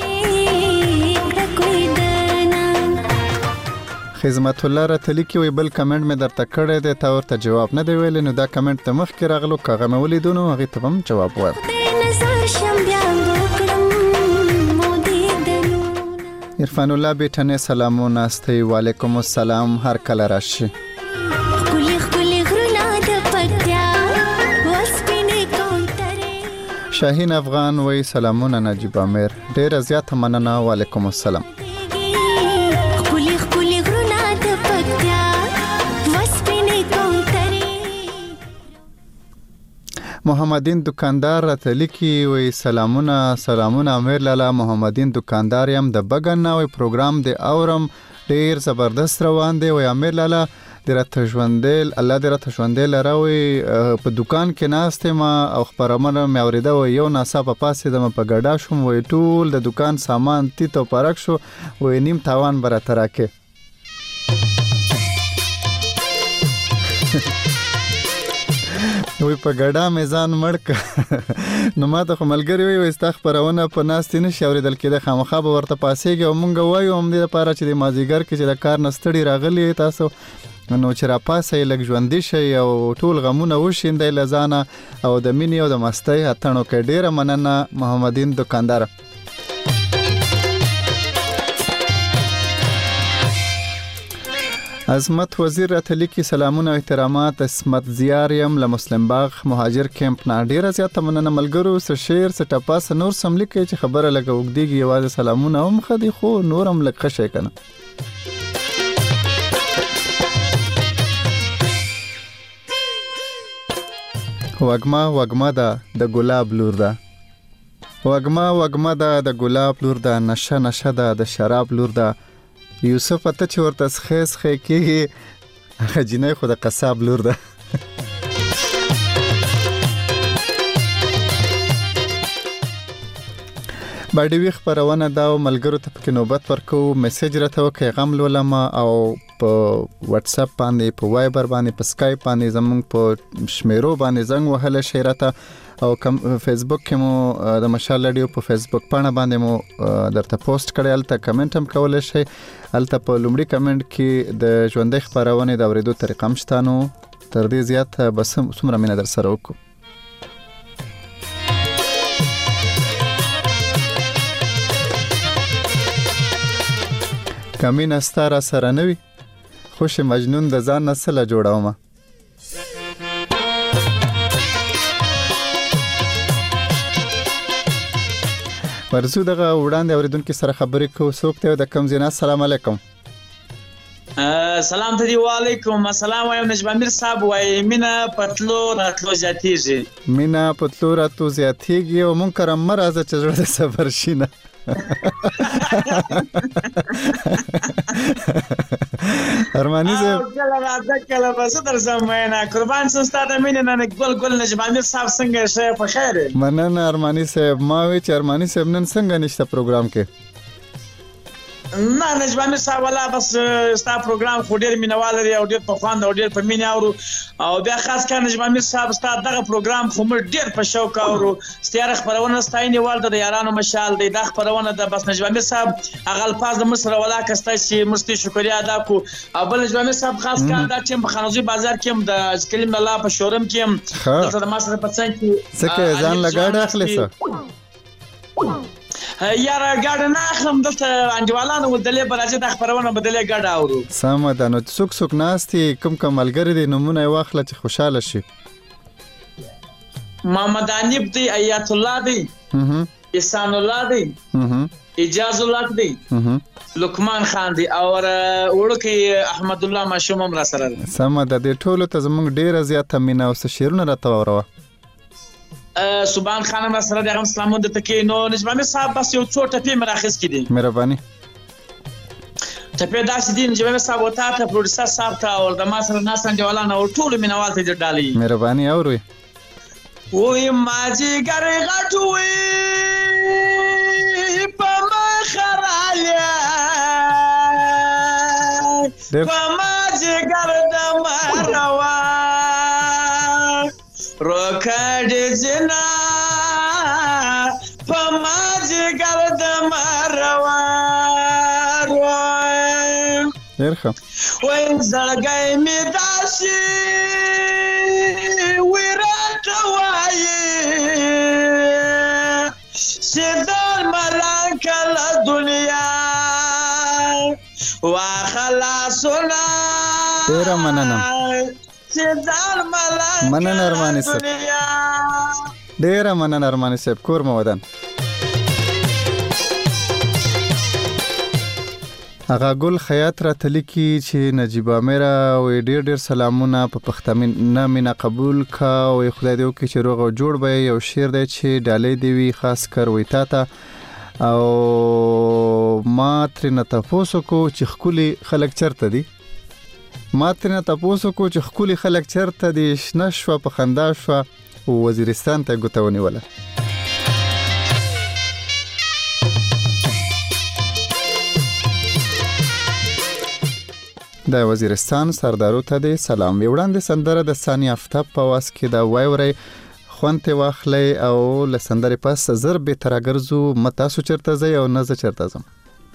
خدمت الله راتلی کې وی بل کمنټ مې درته کړی دی تا ورته جواب نه دی ویل نو دا کمنټ ته مخ کې راغلو کاغه مې ولیدونو هغه ته هم جواب ور. عرفان الله بیٹنه سلامونه استي. وعلیکم السلام هر کله راشي. شاهین افغان وای سلامونه نجیب امیر ډیر زیات مننه وعلیکم السلام محمدین دکاندار راته لیکي وای سلامونه امیر لاله محمدین دکاندار يم د بغن نوې پروګرام دی اورم ډیر زبردست روان دی وای امیر لاله درته ژوندل الله درته ژوندل راوي په دکان کې ناشته ما او خبرمنه مې اوریده و یو ناصاب پاسې د په ګډا شوم وای ټول د دکان سامان تیتو پرک شو وای نیم تاوان برته راکې وای په ګډا میزان مړک نو ما ته ملګری وای استخبارونه په ناستې نشي اوریدل کېده خامخا به ورته پاسېږي او مونږ وایو هم دې لپاره چې د مازیګر کې چې د کار نستړي راغلي تاسو نو چې را پاسې لګ ژوندې شي او ټول غمونه وشیندې لزانه او د مینې او د مستۍ اتنو کې ډیره مننه محمدین دکاندار عظمت وزیر راتلی کی سلامونه او احترامات اسمت زیاریم له مسلم باغ مهاجر کیمپ نه ډیره زیاته مننه ملګرو سره شیر سره ټاپاس نور سم لیکي چې خبره لګه وګديږي یوازې سلامونه هم خدي خو نورم لګ خشه کنه وګما دا د ګلاب لور ده وګما دا د ګلاب لور ده نشه ده د شراب لور ده یوسف ته چې ورته خیس کېږي هغه جنې خو د قصاب لور ده باندې وی خبرونه دا ملګرو ته په نوبت ورکو میسج راته وکي غم لولما او په واتس اپ باندې په وایبر باندې په سکایپ باندې زمونږ په شمیرو باندې زنګ وهله شیراته او فیسبوک کې مو د مشال رادیو په فیسبوک باندې مو درته پوسټ کړی الته کمنټ هم کولای شئ الته په لومړي کمنټ کې د ژوندۍ خبرونه د اوریدو طریقه مشتانو تر دې زیات بس څومره مینه در سره وکړو کمینه ستاره سره نوي خوش مجنون د ځان نسله جوړاوم ورزو دغه وړاندې اوریدونکو سره خبرې کو سوکته د کم زینا السلام علیکم سلام ته دی وعلیکم السلام وایم نجم امیر صاحب وای مینا پتلو راتلو زیاتیږي مینا پتلو راتلو زیاتیږي او مونږ کرم مرزه چې زړه د صبر شینه ارمانی صاحب کله راځه کله بس در زمینه قربان سستا د مینه نه ګل نجم امیر صاحب څنګه شه په خیر مننه ارمانی صاحب ما وی چې ارمانی صاحب نن څنګه نشته پروګرام کې نه نجم امیر صاحب ولا بس ستا پروګرام خو ډیر مینوال دی او ډیر په خواند او ډیر په مینه اورو او بیا خاص کار نجم امیر صاحب ستا دغه پروګرام خو مر ډیر په شوق اورو ستاره خبرونه ستاینه والده د یارانو مشال دی د خبرونه د بس نجم امیر صاحب هغه الفاظ د مصر ولا کستا چې مستی شکریا ادا کو او بل نجم امیر صاحب خاص کار دا چې په خانوزي بازار کې د کلیم الله په شورم کې د ماسره په څنګه کې څنګه ځان لګاډه اخلي یاره ګاډه نه اخلم دلته انډیوالانو ولدلې برازه د خبرونه بدلې ګاډه اورو سم ده نو څوک ناستي کوم ملګری دي نمونه واخله چې خوشاله شي محمد انیب دی ایات الله دی احسان الله دی اجاز الله دی لقمان خان دی او ورکه احمد الله ماشوم هم را سره سم ده د ټولو ته زمونږ ډیره زیاته مینا او شیرونه راته وروه سبحان خانم سره دغه سلامونه د تکي نو نجم امیر صاحب بس یو څو ټپی مراخص کړي مهرباني ټپی داسې دي نجم امیر صاحب وتا ته پروډوسر صاحب ته او د ما سره ناس انډیوالانه او ټول مینوال ته ډالي مهرباني اوري وې ماجی ګر غټوي په مخراله په ماجی ګر د مروا روکړ جنا په ماجی ګر د مروا ورخه وای زړګای می داسي ورته وای سیدل ملکه دنیا وا خلاصنا ډیر مننه سیدل ملکه مننه ارمانی صاحب ډیر مننه ارمان صاحب، کور مو ودان. هغه ګل خیاط را تلکی چې نجیب امیر او ډیر سلامونه په پښتمن مینا قبول کا او خدای دې وکړي چې روغ او جوړ به یو شعر دی چې ډالې دی وی خاص کر وې تا او ما ترنه تاسو کو چې خولي خلک چرته دي، ما ترنه تاسو کو چې خولي خلک چرته دي، شنه شو په خندا شو وزیرستان ته ګوتونی ولا. د وزیرستان سردارو ته د سلام وړاندې سندره د ثانیه افتاب په واس کې دا وایوري خونته واخلې او لسندره پس زر به ترګرزو متاسو چرته ځي او نه ز چرته ځم.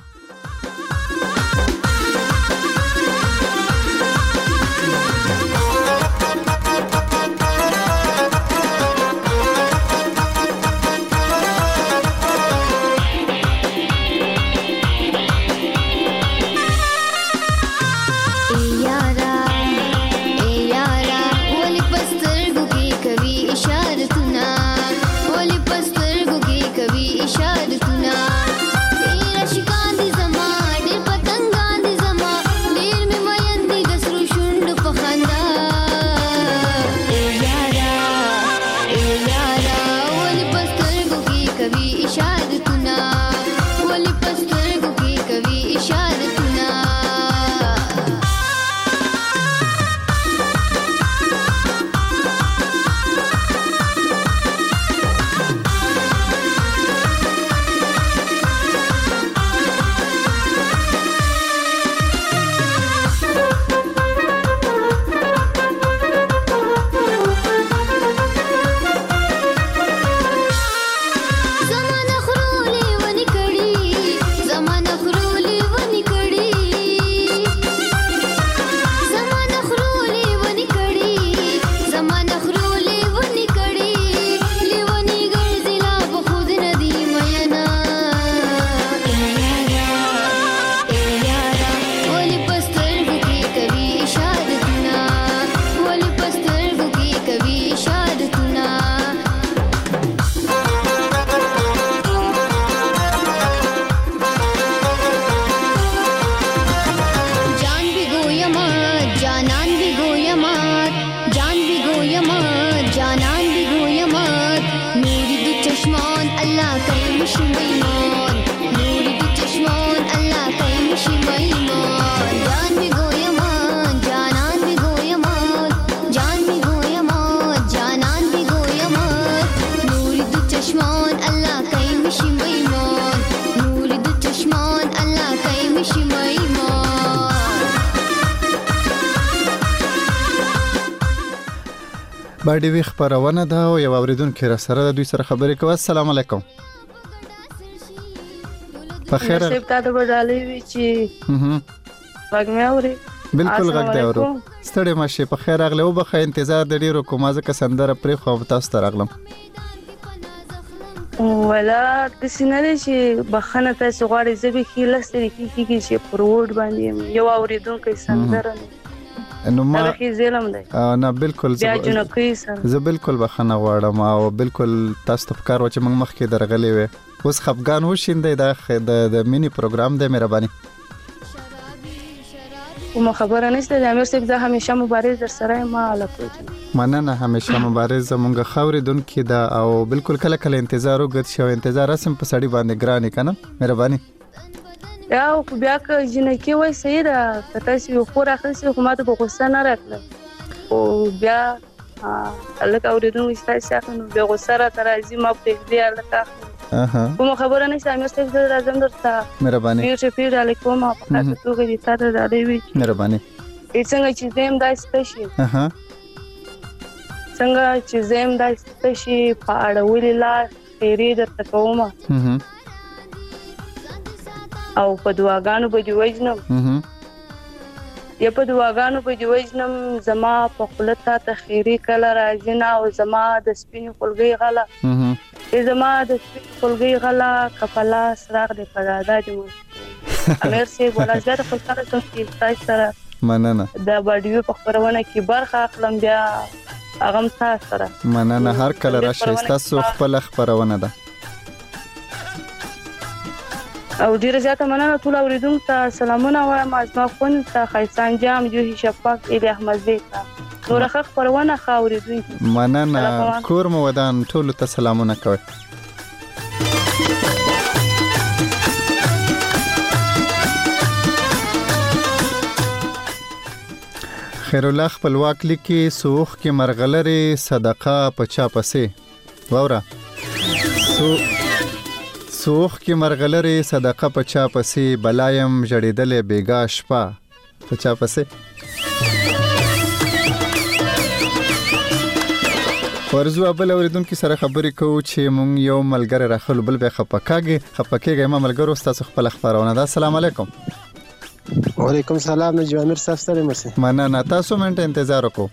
باندې وی خبرونه ده او یو اوریدونکو را سره د دوی سره خبرې کوي. السلام علیکم. په خیر سپ تاسو بدالې وی چې غږ مې اوري. بالکل غږ دی اورو. ستړي مشه په خیر اغله او بخې انتظار د ډیرو کومه ځکه سندره پرې خو تاسو ته راغلم. ولا د سینې چې بخنه تاسو غواړئ زبې کې لستري کې چې پروډ باندې یو اوریدونکو سندره نو ما ظلم دی نه بالکل زه بالکل بخنه غواړم او بالکل تاسو ته کار و چې موږ مخکې درغلې وې اوس خفګان وشیندې د مینی پروګرام د مهرباني کوم خبره نشته د امیر صاحب زه همیشه مبارز در سره ما علاقه مننه همیشه مبارز مونږ خوریدونکو دا او بالکل کله کله انتظار وګت شو انتظار اسم په سړی باندې ګرانی کنه مهرباني یا خو بیا که جنکی وای سیدا کته سی خو راخلسی خو ماته په غوسه نه راکله او بیا الکه اوریدونکو استاسه نو بیا غوسه را ترازی ما په دې الکه کوم خبره نشته امیر صاحب زه راځم درته مهرباني پیر علیکم په تاسو ته دې تاسو د دې مهرباني څنګه چې زم داسته شي څنګه چې زم داسته شي په اړولې لا خیری درته کومه او په دعاګانو به دی وژنم یا په دعاګانو به دی وژنم زما په خلته تخیری کله راځي نه او زما د سپینې خلګي غلا زما د سپینې خلګي غلا کپلا سراغ د پدادا دی امیر سي ولا زړه خلک ته چې تاسو سره مننه دا باډیو په خبرونه کې برخه اخلم بیا هغه تاسو سره مننه هر کله راشي تاسو خپل خبرونه ده او ډیره زیاته مننه ټول اوریدونکو ته سلامونه وایم از ما خون ته خیسان جام جوهی شفاق الی احمدزی ته نور خبرونه اوریدونکو مننه کور مو ودان ټول ته سلامونه کوي خیر الله خپلواک لیکي سوخ کې مرغلره صدقه پچا پسې ووره سوخ کې مرغلره صدقه پچا پسې بلایم جړېدلې بیګا شپه پچا پسې ورزو بل اوریدونکو سره خبرې کوو چې مونږ یو ملګری راخلو بل به خپکهږي ما ملګرو تاسو خپل خبرونه ده السلام علیکم وعلیکم السلام نجیب امیر صاحب سره مرسي مننه تاسو منټه انتظار وکړو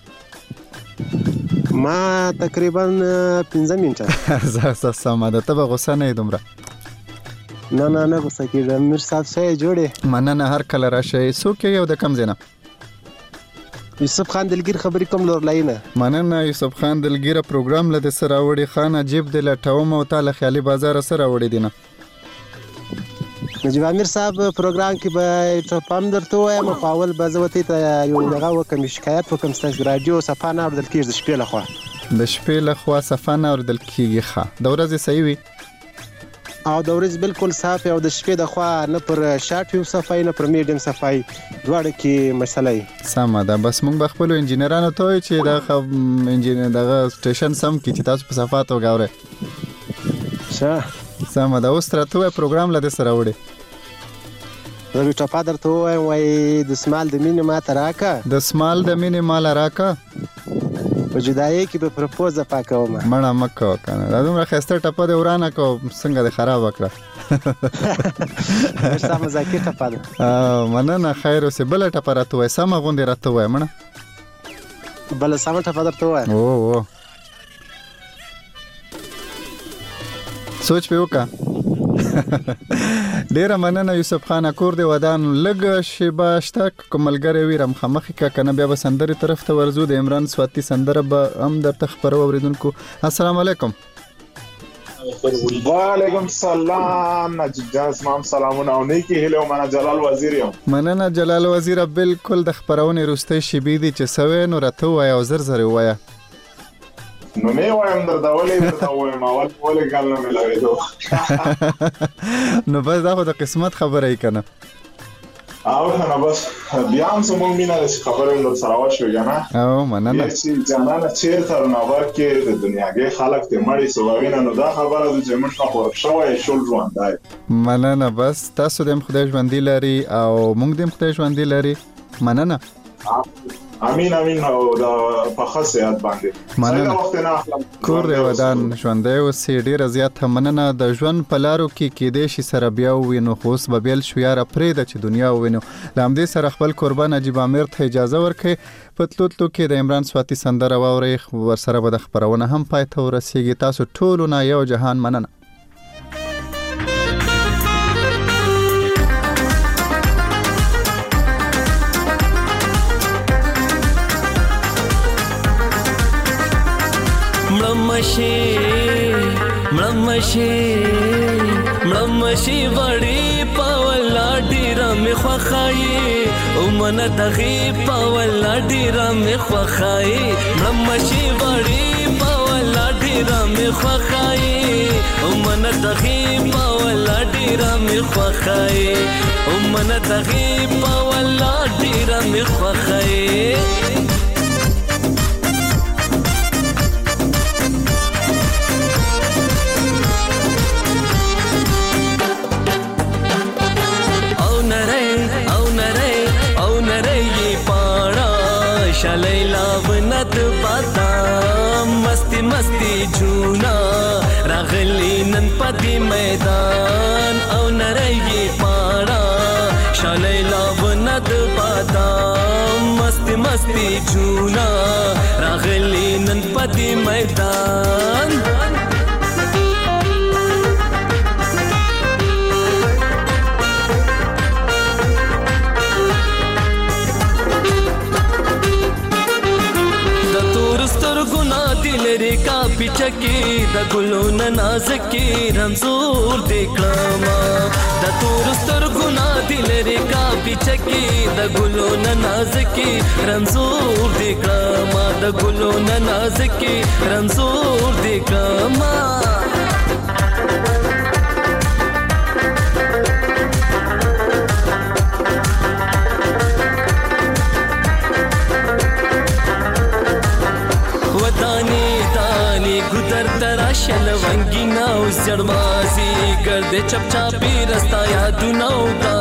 ما تقریبا 15 منټه زه سمه ده ته غوسه نه دومره نه غوسه کیږم امیر صاحب سره جوړه مننه هر کله راشي سو کې یو د کم زینه یوسف خان دلګیر خبرې کوم لور لاینه مننه یوسف خان دلګیر پروګرام لده سره وړي خان عجیب د لټوم او تعالی خیالي بازار سره وړي دینه نجیب امیر صاحب پروګرام کې به ټپام درته وایم په اول بزوتی ته یو دغه وکم شکایت وکم ستاسو رادیو صفانه اوردل کېږي د شپې لخوا صفانه اوردل کېږي ښه د ورځې صحیح وي او د ورځ بالکل صاف او د شپې د خوا نه پر شارټ ویو صفای نه پر میډیم صفای دواړه کې مسله سم ده بس موږ خپل انجینرانو ته چې د انجینر دغه سټیشن سم کې چې تاسو په صفات وګورئ سم ده اوس ترته پروګرام لده سره وړي زه ټاپا درته وای د سمال د مینې ما تراکا په جدایي کې به پروپوز پاکوم مړه مکه کنه دا دومره خسته ټپه د ورانه کو څنګه د خراب وکړه سم ذکر ټپه ده مننه خیر اوسه بل ټپه راته وای سم غوندې راته وای مړه بل سم ټپه درته وای او سوچ په وکا ډیر مننه یوسف خان کور دی ودان لګ شیبه شتک کوملګری ویرم خمخې کا کنه بیا به سندري طرف ته ورزو د عمران سواتی سندره به هم در تخبر اوریدونکو السلام علیکم وعلیکم السلام نجیب جان سلامونه او نیکی هلو منه جلال وزیر یم مننه جلال وزیر بالکل د خبرونه روستي شبي دي چې سوي نو راته وای او زر وای نو مې وایم درته وایم اول کال نه ملاوي نو بس دا خو د قسمت خبره ای کنه او نه بس بیا هم زموږ مینه د خبرې نور سره وشو یا نه او مننه چې جانانه چیرته نوبر کې د دنیاګي خلک ته مړی سووینه نو دا خبره د جمعه خبر شوی شول ژوندای مننه بس تاسو دم خدای ژوندۍ لري او موږ دم خدای ژوندۍ لري مننه امين او دا په خاصیت باندې مننه کور ودان ژوندۍ او سیډي رضایت مننه د ژوند په لارو کې دې شي سره بیا وینو خوس به بیل شو یاره پرې د چې دنیا وینو لامدې سره خپل قربان نجیب امیر ته اجازه ورکړي پتلوتلو کې د عمران سواتی سندره واوري ور سره به د خبرونه هم پای ته ورسیږي تاسو ټول نه یو جهان مننه ملمشي وړي پاولا ډیره می خوخایي او من دغه پاولا ډیره می خوخایي ملمشي وړي پاولا ډیره می خوخایي او من دغه پاولا ډیره می خوخایي او من دغه پاولا ډیره می خوخایي شلیلا ونت پتا مستی جونا راغلی نن پتی میدان او نری پاڑا شلیلا ونت پتا مستی جونا راغلی نن پتی میدان سترګو پیچکی د ګلونو نازکی رنزور دکړما د تور سترګو دلری کا پیچکی د ګلونو نازکی رنزور دکړما د ګلونو نازکی رنزور دکړما شلونگی ناو زړمازی ګرځې چپ چاپی رستا یادونه او